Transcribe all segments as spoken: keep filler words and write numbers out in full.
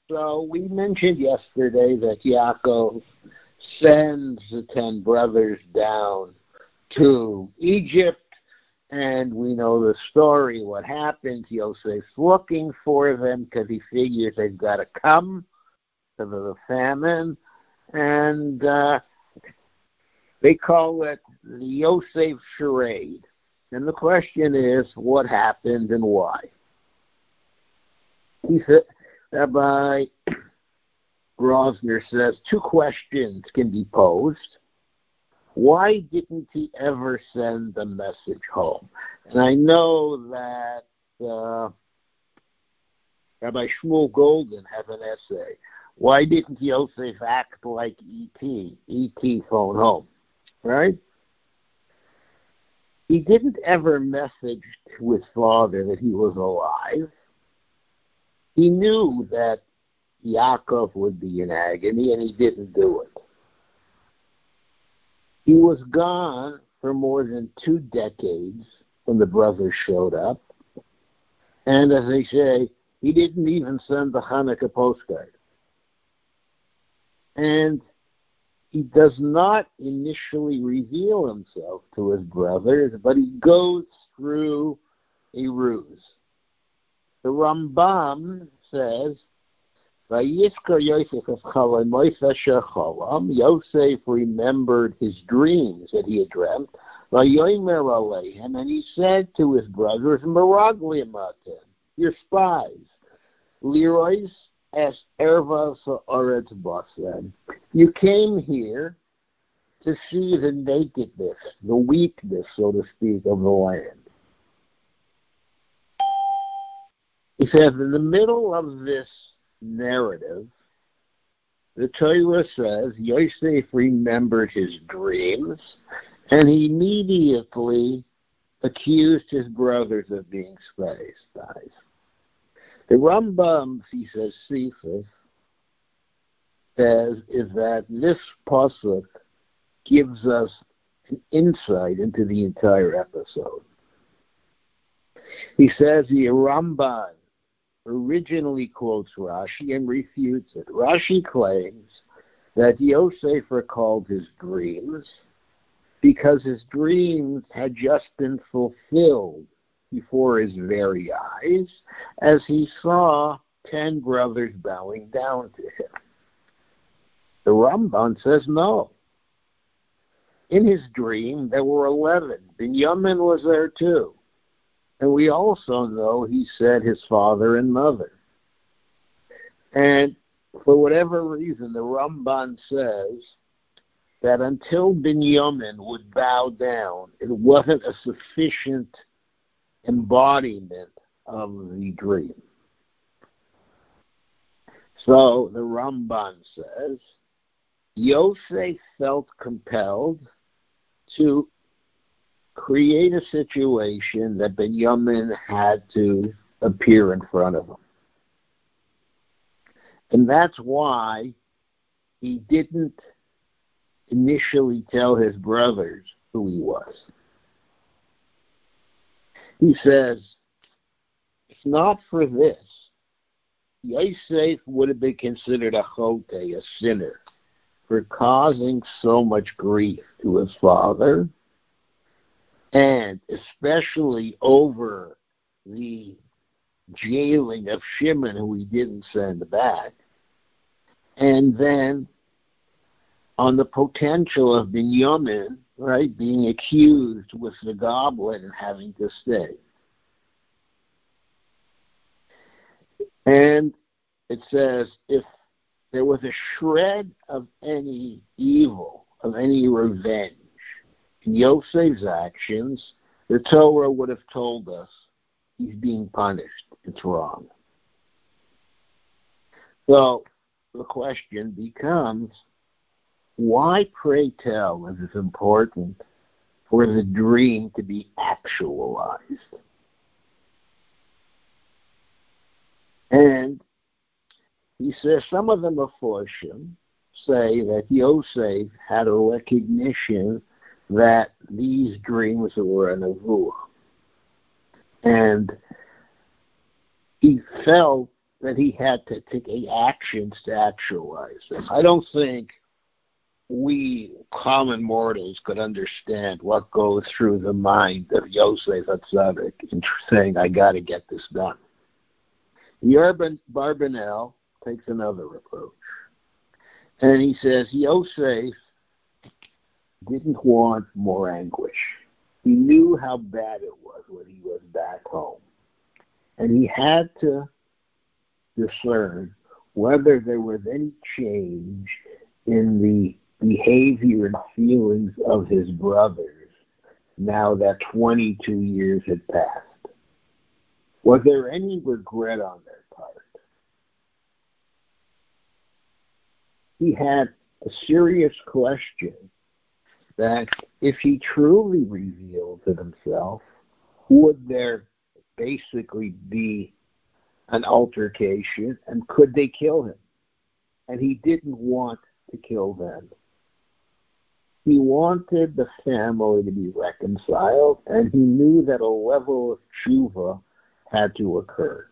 So we mentioned yesterday that Yaakov sends the ten brothers down to Egypt, and we know the story. What happens? Yosef's looking for them because he figures they've got to come because of the famine, and uh, they call it the Yosef charade. And the question is, what happened and why? He said, Rabbi Grosner says two questions can be posed. Why didn't he ever send the message home? And I know that uh, Rabbi Shmuel Golden has an essay. Why didn't Yosef act like E T? E T phone home, right? He didn't ever message to his father that he was alive. He knew that Yaakov would be in agony, and he didn't do it. He was gone for more than two decades when the brothers showed up. And as they say, he didn't even send the Hanukkah postcard. And he does not initially reveal himself to his brothers, but he goes through a ruse. The Rambam says, Vayiskar Yosef of Chalom, Yosef remembered his dreams that he had dreamt. Vayomer Aleichem, and he said to his brothers, Meragli Matem, you're spies. Lirois es ervas haaretz basen. You came here to see the nakedness, the weakness, so to speak, of the land. He says, in the middle of this narrative, the Torah says Yosef remembered his dreams, and he immediately accused his brothers of being spies. The Rambam, he says, Cephas, says is that this pasuk gives us an insight into the entire episode. He says the Ramban originally quotes Rashi and refutes it. Rashi claims that Yosef recalled his dreams because his dreams had just been fulfilled before his very eyes as he saw ten brothers bowing down to him. The Ramban says no. In his dream, there were eleven. Binyamin was there too. And we also know he said his father and mother. And for whatever reason, the Ramban says that until Binyamin would bow down, it wasn't a sufficient embodiment of the dream. So the Ramban says, Yosef felt compelled to create a situation that Binyamin had to appear in front of him. And that's why he didn't initially tell his brothers who he was. He says, if not for this, Yosef would have been considered a chote, a sinner, for causing so much grief to his father, and especially over the jailing of Shimon, who he didn't send back, and then on the potential of Binyamin, right, being accused with the goblet and having to stay. And it says, if there was a shred of any evil, of any revenge in Yosef's actions, the Torah would have told us he's being punished. It's wrong. So the question becomes, why, pray tell, is it important for the dream to be actualized? And he says some of the Meforshim say that Yosef had a recognition that these dreams were a nevuah. And he felt that he had to take actions to actualize them. I don't think we common mortals could understand what goes through the mind of Yosef Atzadik in saying, I got to get this done. Yerban Barbanel takes another approach. And he says, Yosef didn't want more anguish. He knew how bad it was when he was back home. And he had to discern whether there was any change in the behavior and feelings of his brothers now that twenty-two years had passed. Was there any regret on their part? He had a serious question that if he truly revealed to himself, would there basically be an altercation, and could they kill him? And he didn't want to kill them. He wanted the family to be reconciled, and he knew that a level of tshuva had to occur.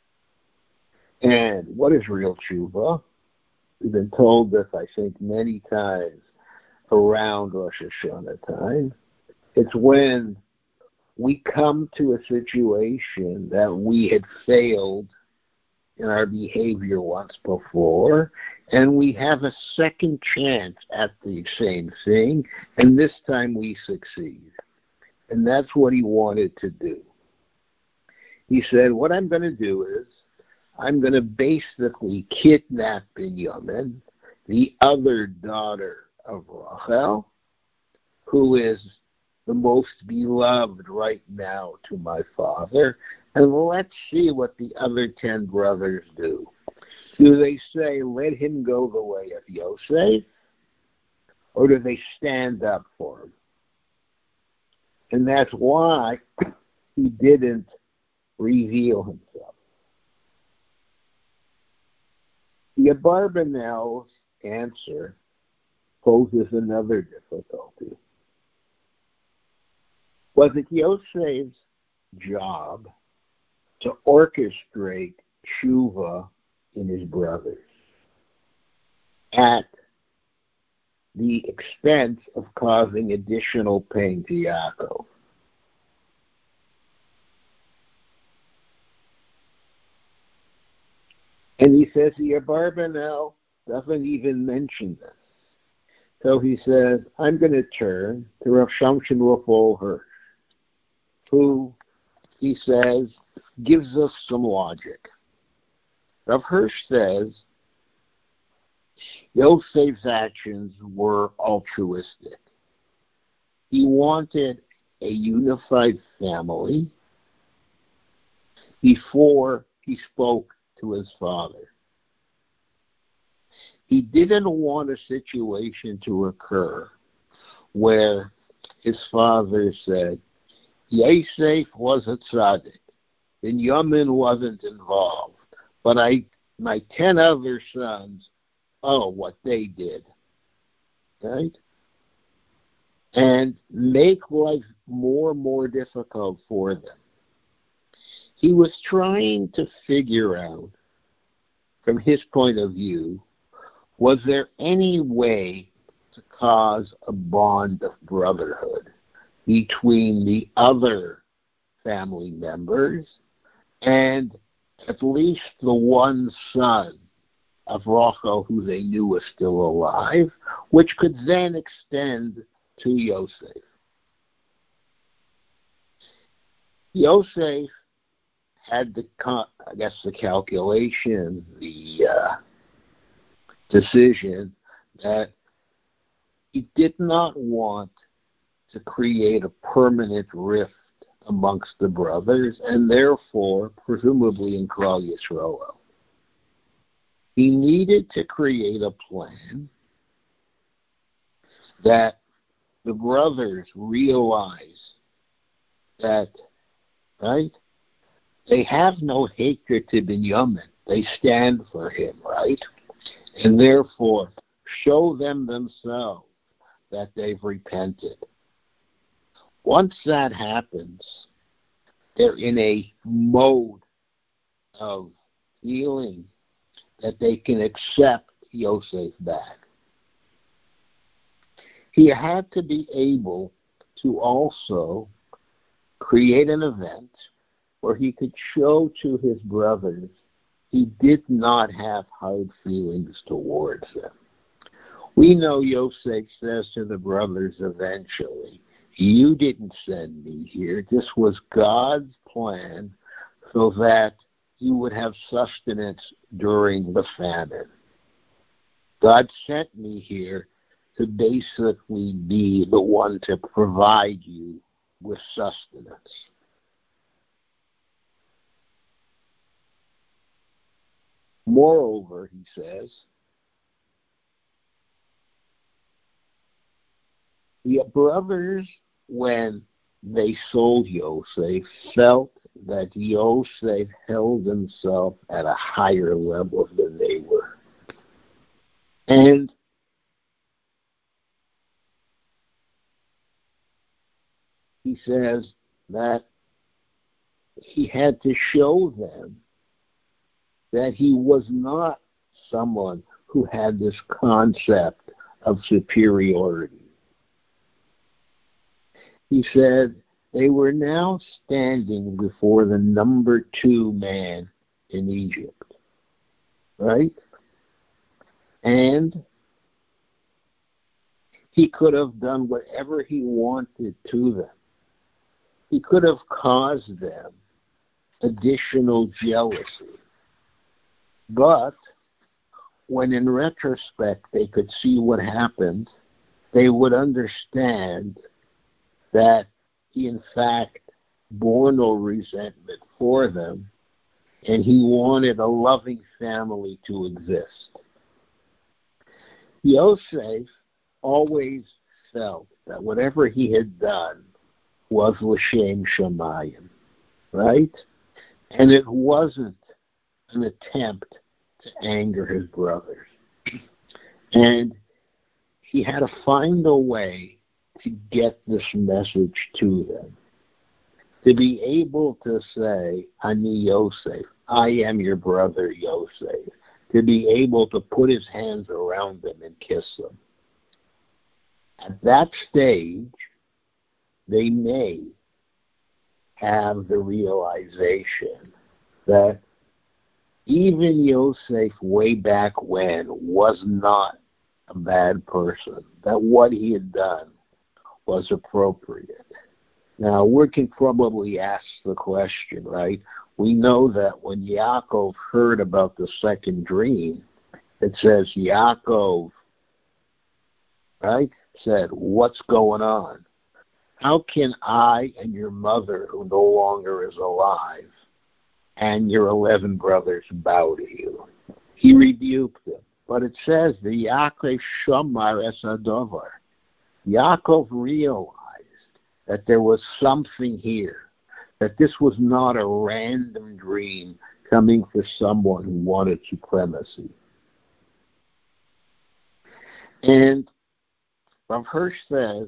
And what is real tshuva? We've been told this, I think, many times around Rosh Hashanah time. It's when we come to a situation that we had failed in our behavior once before, and we have a second chance at the same thing, and this time we succeed. And that's what he wanted to do. He said, what I'm going to do is, I'm going to basically kidnap Binyamin, the other daughter of Rachel, who is the most beloved right now to my father, and let's see what the other ten brothers do. Do they say, let him go the way of Yosef, or do they stand up for him? And that's why he didn't reveal himself. The Abarbanel's answer poses another difficulty. Was it Yosef's job to orchestrate tshuva in his brothers at the expense of causing additional pain to Yaakov? And he says the Abarbanel doesn't even mention this. So he says, I'm going to turn to Rav Shamshin Raphael Hirsch, who, he says, gives us some logic. Rav Hirsch says, Yosef's actions were altruistic. He wanted a unified family before he spoke to his father. He didn't want a situation to occur where his father said, Yosef was a tzaddik, Binyamin wasn't involved, but I, my ten other sons, oh, what they did, right? And make life more and more difficult for them. He was trying to figure out, from his point of view, was there any way to cause a bond of brotherhood between the other family members and at least the one son of Rachel who they knew was still alive, which could then extend to Yosef. Yosef had the, I guess, the calculation, the uh, decision that he did not want to create a permanent rift amongst the brothers, and therefore, presumably in Klal Yisrael. He needed to create a plan that the brothers realize that, right, they have no hatred to Binyamin. They stand for him, right? And therefore, show them themselves that they've repented. Once that happens, they're in a mode of feeling that they can accept Yosef back. He had to be able to also create an event where he could show to his brothers he did not have hard feelings towards them. We know Yosef says to the brothers eventually, you didn't send me here. This was God's plan so that you would have sustenance during the famine. God sent me here to basically be the one to provide you with sustenance. Moreover, he says, the brothers, when they sold Yosef, felt that Yosef held himself at a higher level than they were. And he says that he had to show them that he was not someone who had this concept of superiority. He said they were now standing before the number two man in Egypt, right? And he could have done whatever he wanted to them. He could have caused them additional jealousy. But when in retrospect they could see what happened, they would understand that he in fact bore no resentment for them, and he wanted a loving family to exist. Yosef always felt that whatever he had done was l'shem shamayim, right? And it wasn't an attempt to anger his brothers. And he had to find a way to get this message to them. To be able to say, Ani Yosef, I am your brother Yosef. To be able to put his hands around them and kiss them. At that stage, they may have the realization that even Yosef way back when was not a bad person, that what he had done was appropriate. Now, we can probably ask the question, right? We know that when Yaakov heard about the second dream, it says Yaakov, right, said, what's going on? How can I and your mother, who no longer is alive, and your eleven brothers bow to you? He rebuked them. But it says, the Yaakov Shamar es Adovar. Yaakov realized that there was something here, that this was not a random dream coming for someone who wanted supremacy. And Rav Hirsch says,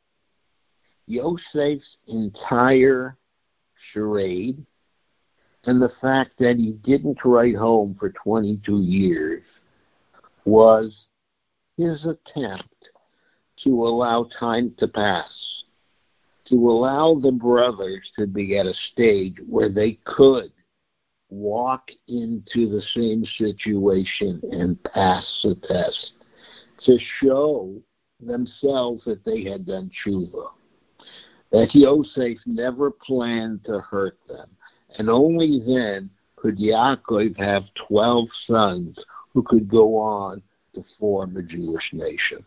Yosef's entire charade and the fact that he didn't write home for twenty-two years was his attempt to allow time to pass, to allow the brothers to be at a stage where they could walk into the same situation and pass the test, to show themselves that they had done tshuva, that Yosef never planned to hurt them, and only then could Yaakov have twelve sons who could go on to form a Jewish nation.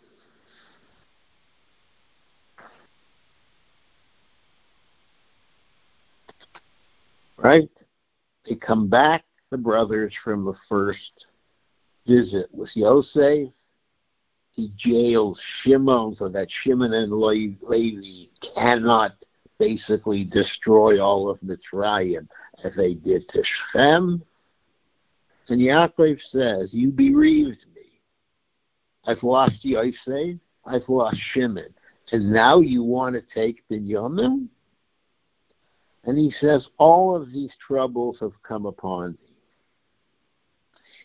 Right? They come back, the brothers, from the first visit with Yosef. He jails Shimon so that Shimon and Levi cannot basically destroy all of Mitzrayim as they did to Shem. And Yaakov says, you bereaved me. I've lost Yosef, I've lost Shimon, and now you want to take Binyamin? And he says, all of these troubles have come upon me.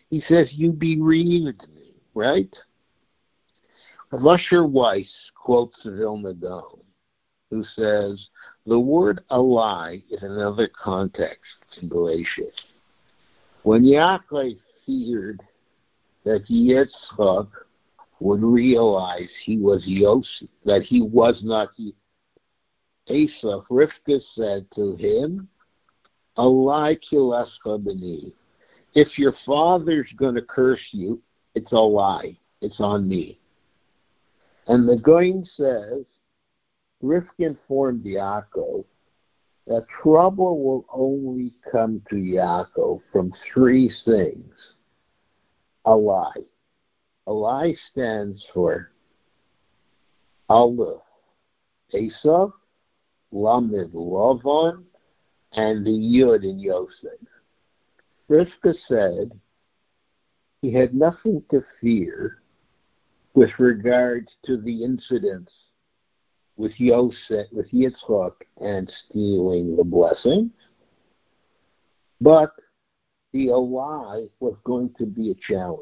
He says, you bereaved me, right? Usher Weiss quotes Vilna Gaon, who says, the word alai in another context in Bereshit. When Yaakov feared that Yitzchak would realize he was Yosef, that he was not Esau, Rivka said to him, alai kilascha b'ni. If your father's going to curse you, it's a lie. It's on me. And the Goin says, Rivka informed Yaakov that trouble will only come to Yaakov from three things. A lie. A lie stands for Aleph, Esau, Lamed, Lavan, and the Yud in Yosef. Rivka said he had nothing to fear with regards to the incidents with Yosef, with Yitzchak, and stealing the blessing, but the lie was going to be a challenge.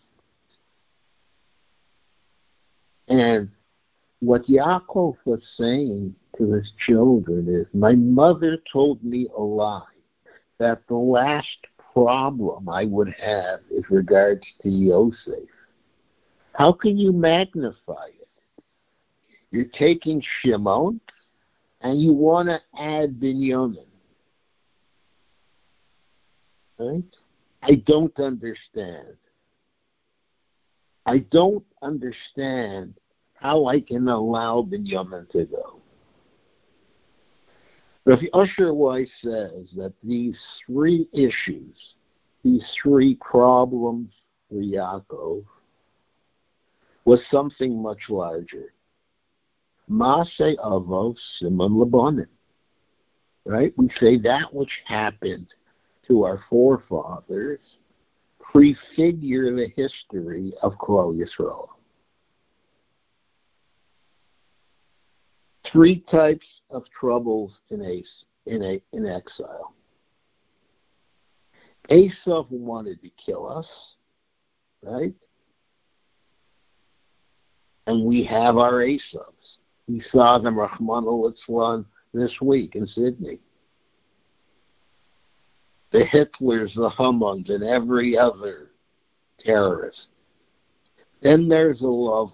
And what Yaakov was saying to his children is, my mother told me a lie, that the last problem I would have is regards to Yosef. How can you magnify it? You're taking Shimon and you want to add Binyamin. Right? I don't understand. I don't understand how I can allow Binyamin to go. Rav Usher Weiss says that these three issues, these three problems for Yaakov, was something much larger. Maaseh Avos Simon Labanim. Right? We say that which happened to our forefathers prefigure the history of Klal Yisrael. Three types of troubles in a, in a in exile. Esau wanted to kill us, right? And we have our Esavs. We saw them, Rahman al-Islam, this week in Sydney. The Hitlers, the Hamons, and every other terrorist. Then there's a Lavan.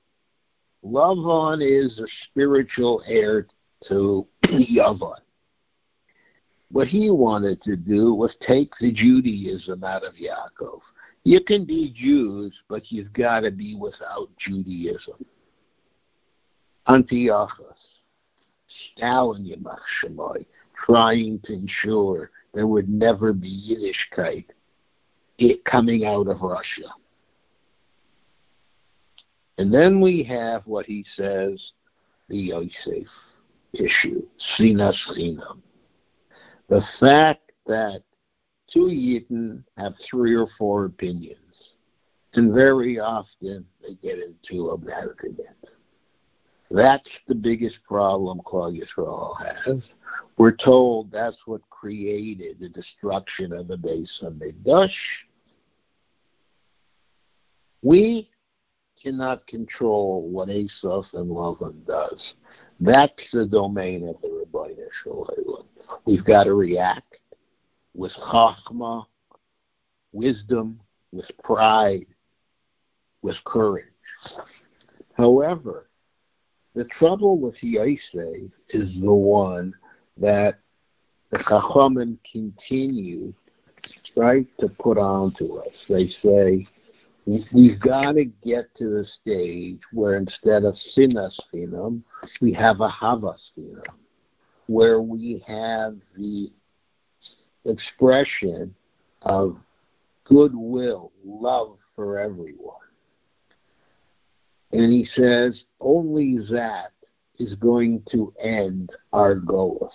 Lavan is a spiritual heir to Yavan. What he wanted to do was take the Judaism out of Yaakov. You can be Jews, but you've got to be without Judaism. Antiochus, Stalin, Yamach Shemoy, trying to ensure there would never be Yiddishkeit it coming out of Russia. And then we have what he says, the Yosef issue, Sinas Chinam. The fact that two Yidden have three or four opinions, and very often they get into a bad opinion. That's the biggest problem Klal Yisrael has. We're told that's what created the destruction of the Beis HaMikdash. We cannot control what Esau and Lavan does. That's the domain of the Rebbeinu Shalom. We've got to react with chachma, wisdom, with pride, with courage. However, the trouble with Yosef is the one that the Chachamim continue, right, to put on to us. They say, we've got to get to the stage where instead of sinas chinam, we have a havas chinam, where we have the expression of goodwill, love for everyone. And he says, only that is going to end our goals.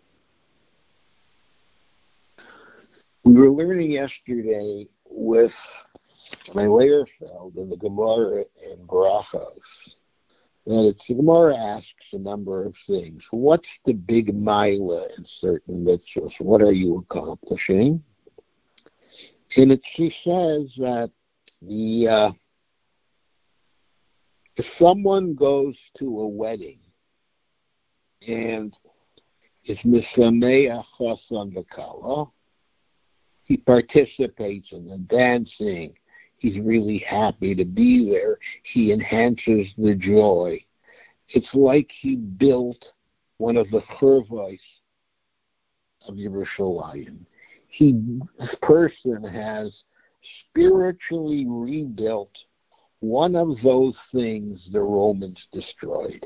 We were learning yesterday with my Leierfeld in the Gemara in Brachos that it's, the Gemara asks a number of things. What's the big mila in certain mitzvahs? What are you accomplishing? And it, she says that the uh, if someone goes to a wedding and is misameach chasan v'kala, he participates in the dancing. He's really happy to be there. He enhances the joy. It's like he built one of the churvos of Yerushalayim. He, this person has spiritually rebuilt one of those things the Romans destroyed.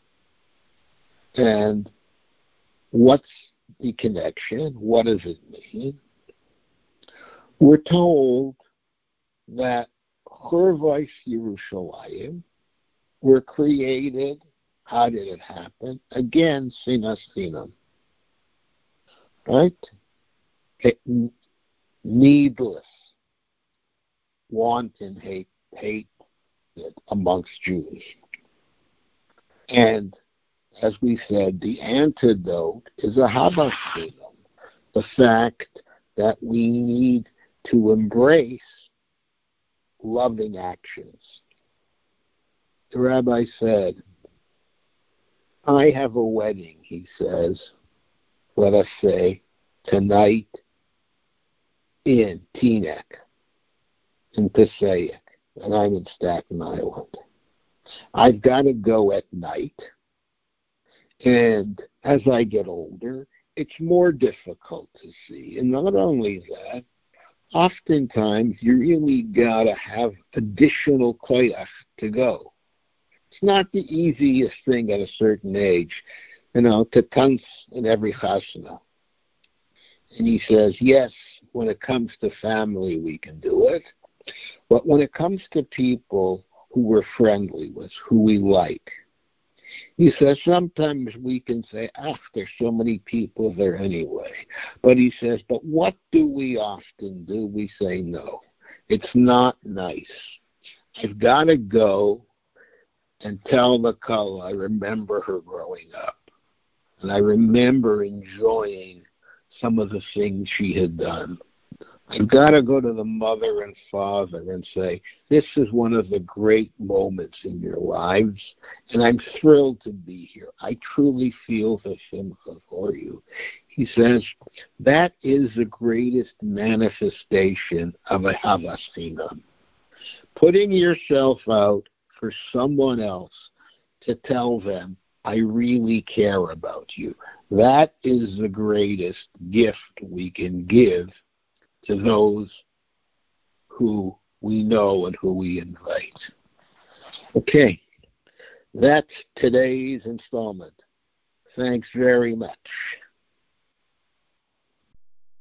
And what's the connection? What does it mean? We're told that Churvos Yerushalayim were created. How did it happen? Again, sinas chinam. Right? It, needless, wanton hate, hate amongst Jews. And as we said, the antidote is a Havas chinam, the fact that we need to embrace loving actions. The rabbi said, I have a wedding, he says, let us say, tonight in Teaneck, in Passaic, and I'm in Staten Island. I've got to go at night, and as I get older, it's more difficult to see. And not only that, oftentimes you really got to have additional koyach to go. It's not the easiest thing at a certain age, you know, to tanz in every chasna. And he says, yes, when it comes to family, we can do it. But when it comes to people who we're friendly with, who we like, he says sometimes we can say, ah, there's so many people there anyway. But he says, but what do we often do? We say, no, it's not nice. I've got to go and tell the Kala, I remember her growing up. And I remember enjoying some of the things she had done. I've got to go to the mother and father and say, this is one of the great moments in your lives, and I'm thrilled to be here. I truly feel the simcha for you. He says, that is the greatest manifestation of a havas chinam. Putting yourself out for someone else to tell them, I really care about you. That is the greatest gift we can give to those who we know and who we invite. Okay, that's today's installment. Thanks very much.